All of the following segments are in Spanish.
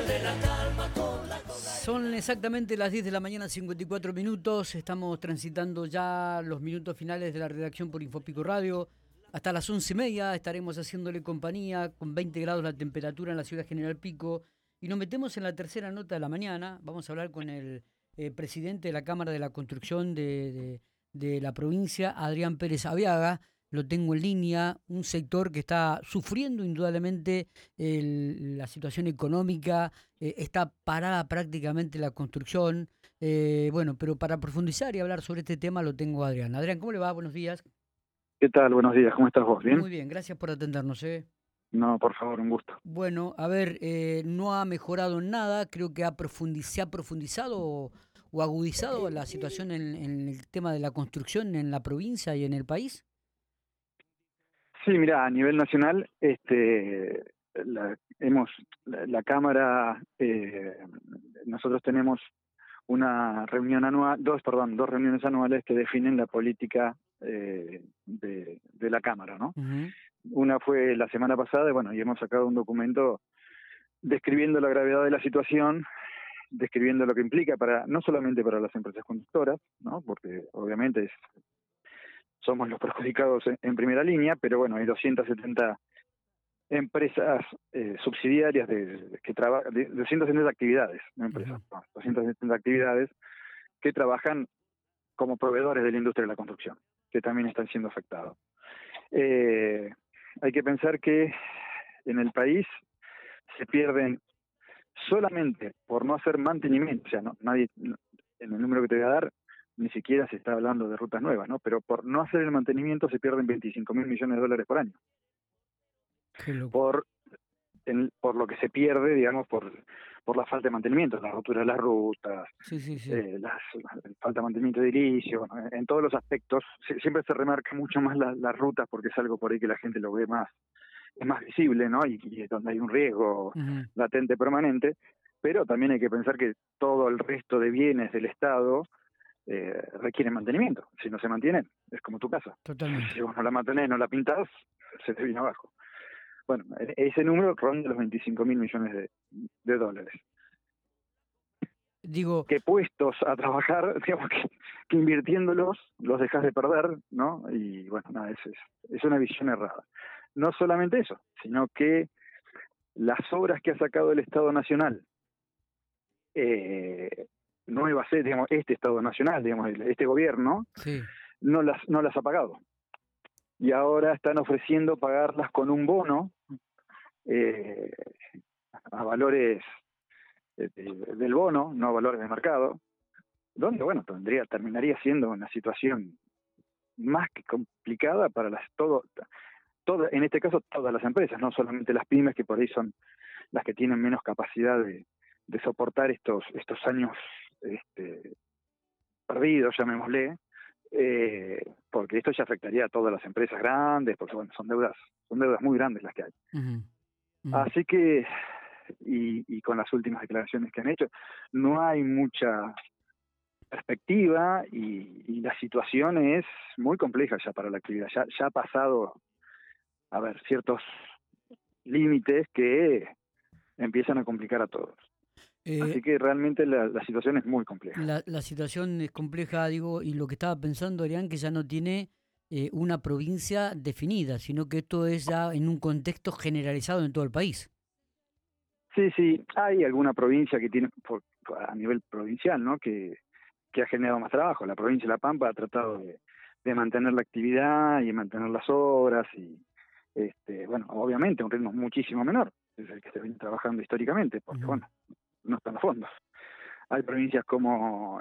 Son exactamente las 10 de la mañana, 54 minutos. Estamos transitando ya los minutos finales de la redacción por Infopico Radio. Hasta las 11:30 estaremos haciéndole compañía, con 20 grados la temperatura en la ciudad General Pico. Y nos metemos en la tercera nota de la mañana. Vamos a hablar con el presidente de la Cámara de la Construcción de la provincia, Adrián Pérez Aviaga. Lo tengo en línea, un sector que está sufriendo indudablemente la situación económica, está parada prácticamente la construcción. Bueno, pero para profundizar y hablar sobre este tema lo tengo a Adrián. Adrián, ¿cómo le va? Buenos días. ¿Qué tal? Buenos días, ¿cómo estás vos? ¿Bien? Muy bien, gracias por atendernos. No, por favor, un gusto. Bueno, a ver, no ha mejorado en nada, creo que se ha profundizado o agudizado la situación en el tema de la construcción en la provincia y en el país. Sí, mira, a nivel nacional, la Cámara, nosotros tenemos una reunión anual, dos reuniones anuales que definen la política de la Cámara, ¿no? Uh-huh. Una fue la semana pasada, y hemos sacado un documento describiendo la gravedad de la situación, describiendo lo que implica no solamente para las empresas constructoras, ¿no? Porque obviamente somos los perjudicados en primera línea, pero bueno, hay 270 empresas subsidiarias que trabajan, 270 actividades, no empresas, Uh-huh. 270 actividades que trabajan como proveedores de la industria de la construcción, que también están siendo afectados. Hay que pensar que en el país se pierden solamente por no hacer mantenimiento, o sea, nadie, en el número que te voy a dar, ni siquiera se está hablando de rutas nuevas, ¿no? Pero por no hacer el mantenimiento se pierden 25.000 millones de dólares por año. Qué loco. Por lo que se pierde, digamos, por la falta de mantenimiento, la rotura de las rutas, Sí. la falta de mantenimiento edilicio, bueno, en todos los aspectos. Siempre se remarca mucho más las rutas porque es algo por ahí que la gente lo ve más, es más visible, ¿no? Y es donde hay un riesgo Uh-huh. latente permanente, pero también hay que pensar que todo el resto de bienes del Estado requieren mantenimiento. Si no se mantienen, es como tu casa. Totalmente. Si vos no la mantenés, no la pintás, se te viene abajo. Bueno, ese número ronda los 25.000 millones de dólares. Digo, Que puestos a trabajar, digamos que invirtiéndolos los dejas de perder, ¿no? Y bueno, nada, es una visión errada. No solamente eso, sino que las obras que ha sacado el Estado Nacional, nuevas, digamos, este Estado Nacional, digamos, este gobierno, sí. no las ha pagado. Y ahora están ofreciendo pagarlas con un bono a valores del bono, no a valores de mercado, donde, bueno, terminaría siendo una situación más que complicada para en este caso todas las empresas, no solamente las pymes, que por ahí son las que tienen menos capacidad de soportar estos años perdidos, llamémosle, porque esto ya afectaría a todas las empresas grandes, porque bueno, son deudas muy grandes las que hay. Uh-huh. Uh-huh. Así que, y con las últimas declaraciones que han hecho, no hay mucha perspectiva y la situación es muy compleja ya para la actividad. Ya ha pasado, a ver, ciertos límites que empiezan a complicar a todos. Así que realmente la situación es muy compleja. La situación es compleja, digo, y lo que estaba pensando, Adrián, que ya no tiene una provincia definida, sino que esto es ya en un contexto generalizado en todo el país. Sí, hay alguna provincia que tiene, a nivel provincial, ¿no? Que ha generado más trabajo. La provincia de La Pampa ha tratado de mantener la actividad y mantener las obras y, bueno, obviamente un ritmo muchísimo menor, es el que se viene trabajando históricamente, porque, Uh-huh. bueno, no están los fondos. Hay provincias como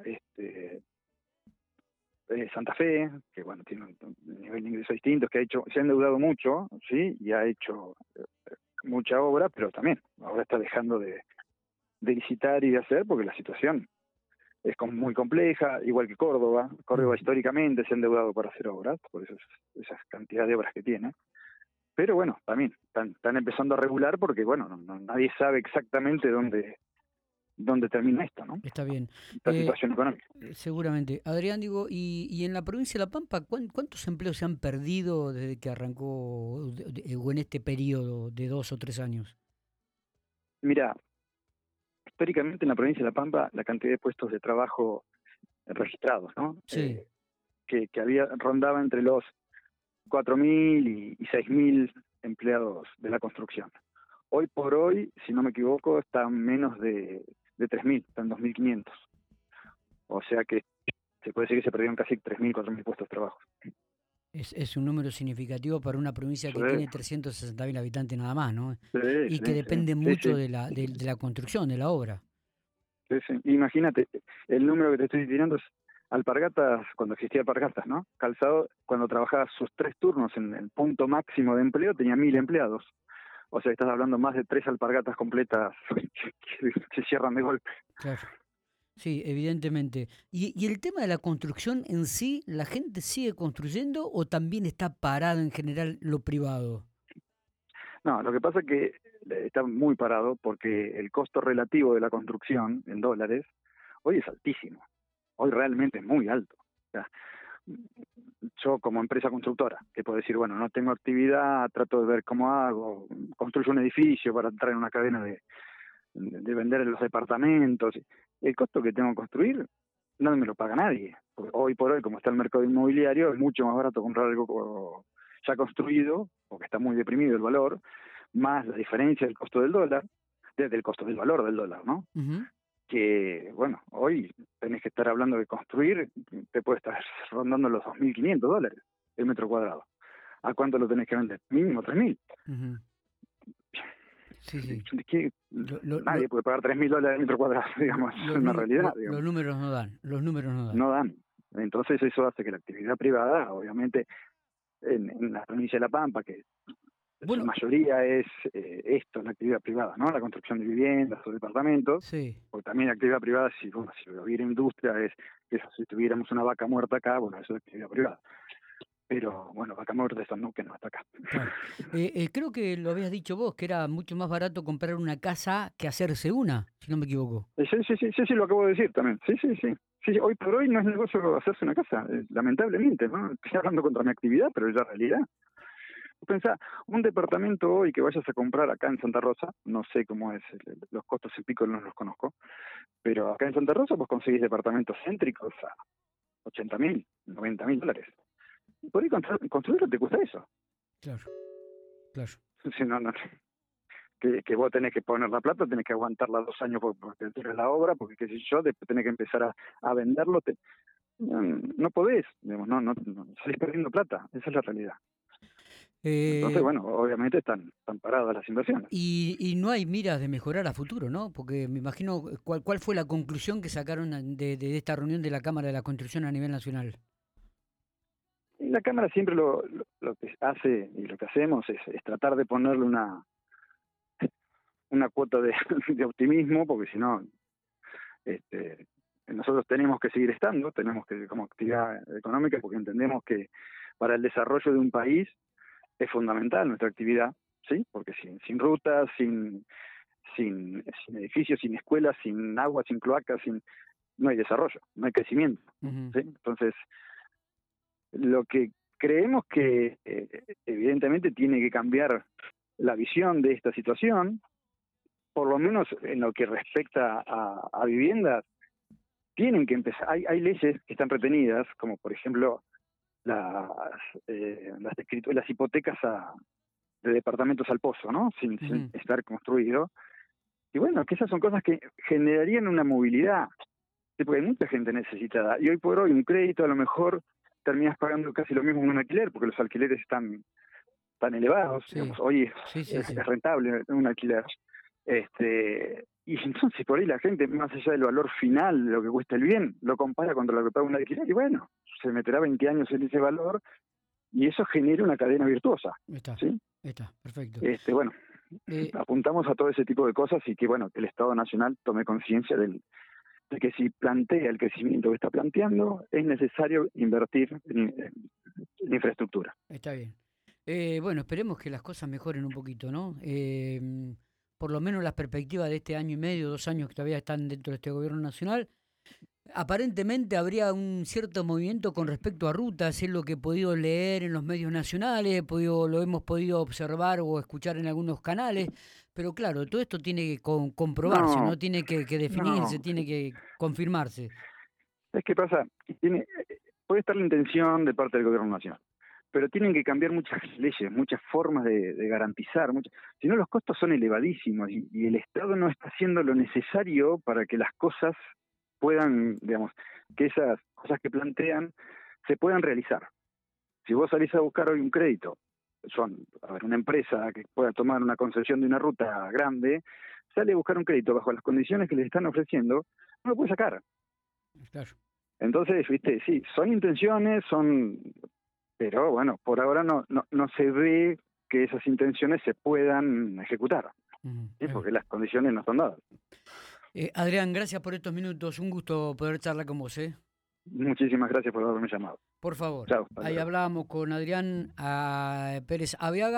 Santa Fe, que, bueno, tiene un nivel de ingreso distinto, se ha endeudado mucho, ¿sí? Y ha hecho mucha obra, pero también ahora está dejando de licitar y de hacer porque la situación es muy compleja, igual que Córdoba. Córdoba históricamente se ha endeudado para hacer obras, por eso esa cantidad de obras que tiene. Pero bueno, también están empezando a regular porque, bueno, nadie sabe exactamente dónde termina esto, ¿no? Está bien. Esta situación económica. Seguramente. Adrián, digo, y en la provincia de La Pampa, ¿cuántos empleos se han perdido desde que arrancó o en este periodo de 2 o 3 años? Mira, históricamente en la provincia de La Pampa la cantidad de puestos de trabajo registrados, ¿no? Sí. Que rondaba entre los 4.000 y 6.000 empleados de la construcción. Hoy por hoy, si no me equivoco, está menos de 3.000, están 2.500. O sea que se puede decir que se perdieron casi 3.000, 4.000 puestos de trabajo. Es un número significativo para una provincia que Sí, tiene 360.000 habitantes nada más, ¿no? sí, Y que sí, depende sí, mucho sí, de la construcción, de la obra. sí, sí. Imagínate, el número que te estoy tirando es Alpargatas, cuando existía Alpargatas, ¿no? Calzado, cuando trabajaba sus 3 turnos en el punto máximo de empleo, tenía 1.000 empleados. O sea, estás hablando más de 3 Alpargatas completas que se cierran de golpe. Claro. Sí, evidentemente. ¿Y el tema de la construcción en sí, la gente sigue construyendo o también está parado en general lo privado? No, lo que pasa es que está muy parado porque el costo relativo de la construcción en dólares hoy es altísimo. Hoy realmente es muy alto. O sea, yo como empresa constructora, que puedo decir, bueno, no tengo actividad, trato de ver cómo hago, construyo un edificio para entrar en una cadena de vender en los departamentos. El costo que tengo que construir no me lo paga nadie. Porque hoy por hoy, como está el mercado inmobiliario, es mucho más barato comprar algo ya construido, porque está muy deprimido el valor, más la diferencia del costo del dólar, desde el costo del valor del dólar, ¿no? Ujú. Que, bueno, hoy tenés que estar hablando de construir, te puede estar rondando los $2.500 el metro cuadrado. ¿A cuánto lo tenés que vender? Mínimo 3.000. Ujú. Sí, sí. Que Lo- lo- nadie lo- puede pagar $3.000 el metro cuadrado, digamos, es una realidad, los digamos. números no dan, los números no dan. No dan. Entonces eso hace que la actividad privada, obviamente, en la provincia de La Pampa, que su Bueno, mayoría es esto, la actividad privada, ¿no? La construcción de viviendas o departamentos, sí. porque también la actividad privada, si hubiera industria, es eso, si tuviéramos una vaca muerta acá, bueno, eso es actividad privada. Pero, bueno, vaca muerta esa no, que no está acá. Claro. Creo que lo habías dicho vos, que era mucho más barato comprar una casa que hacerse una, si no me equivoco. Sí, lo acabo de decir también. Sí, hoy por hoy no es negocio hacerse una casa, lamentablemente, ¿no? Estoy hablando contra mi actividad, pero es la realidad. Pensá, un departamento hoy que vayas a comprar acá en Santa Rosa, no sé cómo es, los costos en pico no los conozco, pero acá en Santa Rosa vos conseguís departamentos céntricos a 80.000, $90.000. Por ahí construirlo te cuesta eso. Claro, claro. Si no, que vos tenés que poner la plata, tenés que aguantarla 2 años porque dure la obra, porque qué sé yo, después tenés que empezar a venderlo. No podés, digamos, no salís perdiendo plata, esa es la realidad. Entonces, Eh, bueno, obviamente están paradas las inversiones. y no hay miras de mejorar a futuro, ¿no? Porque me imagino, ¿cuál fue la conclusión que sacaron de esta reunión de la Cámara de la Construcción a nivel nacional? Y la Cámara siempre lo que hace y lo que hacemos es tratar de ponerle una cuota de, de optimismo, porque si no, nosotros tenemos que seguir estando, tenemos que, como actividad económica, porque entendemos que para el desarrollo de un país es fundamental nuestra actividad, ¿sí? Porque sin rutas, sin edificios, sin escuelas, sin agua, sin cloacas, no hay desarrollo, no hay crecimiento, Ujú. ¿sí? Entonces, lo que creemos que evidentemente tiene que cambiar la visión de esta situación, por lo menos en lo que respecta a viviendas, tienen que empezar, hay leyes que están retenidas, como por ejemplo las las hipotecas de departamentos al pozo, ¿no? Sin Ujú. estar construido. Y bueno, que esas son cosas que generarían una movilidad, ¿sí? Porque hay mucha gente necesitada. Y hoy por hoy un crédito a lo mejor terminas pagando casi lo mismo en un alquiler, porque los alquileres están tan elevados, Sí, digamos, hoy sí, sí, es sí. rentable un alquiler. Y entonces por ahí la gente, más allá del valor final de lo que cuesta el bien, lo compara contra lo que paga un alquiler y bueno, se meterá 20 años en ese valor y eso genera una cadena virtuosa, Está, ¿sí? está, perfecto. Bueno, Eh, apuntamos a todo ese tipo de cosas y que bueno, que el Estado Nacional tome conciencia de que si plantea el crecimiento que está planteando, es necesario invertir en infraestructura. Está bien. Bueno, esperemos que las cosas mejoren un poquito, ¿no? Por lo menos las perspectivas de este año y medio, 2 años que todavía están dentro de este gobierno nacional, Aparentemente habría un cierto movimiento con respecto a rutas, es lo que he podido leer en los medios nacionales, lo hemos podido observar o escuchar en algunos canales, pero claro, todo esto tiene que comprobarse, No, ¿no? Tiene que definirse, no, tiene que confirmarse. ¿sabes qué pasa? Puede estar la intención de parte del gobierno nacional, pero tienen que cambiar muchas leyes, muchas formas de garantizar, si no los costos son elevadísimos y el Estado no está haciendo lo necesario para que las cosas puedan, digamos, que esas cosas que plantean se puedan realizar. Si vos salís a buscar hoy un crédito, una empresa que pueda tomar una concesión de una ruta grande, sale a buscar un crédito bajo las condiciones que les están ofreciendo, no lo puede sacar. Claro. Entonces, viste, sí, son intenciones, pero bueno, por ahora no se ve que esas intenciones se puedan ejecutar, ¿sí? Porque las condiciones no están dadas. Adrián, gracias por estos minutos, un gusto poder charlar con vos, ¿eh? Muchísimas gracias por haberme llamado. Por favor. Chao. Ahí hablábamos con Adrián Pérez Aviaga.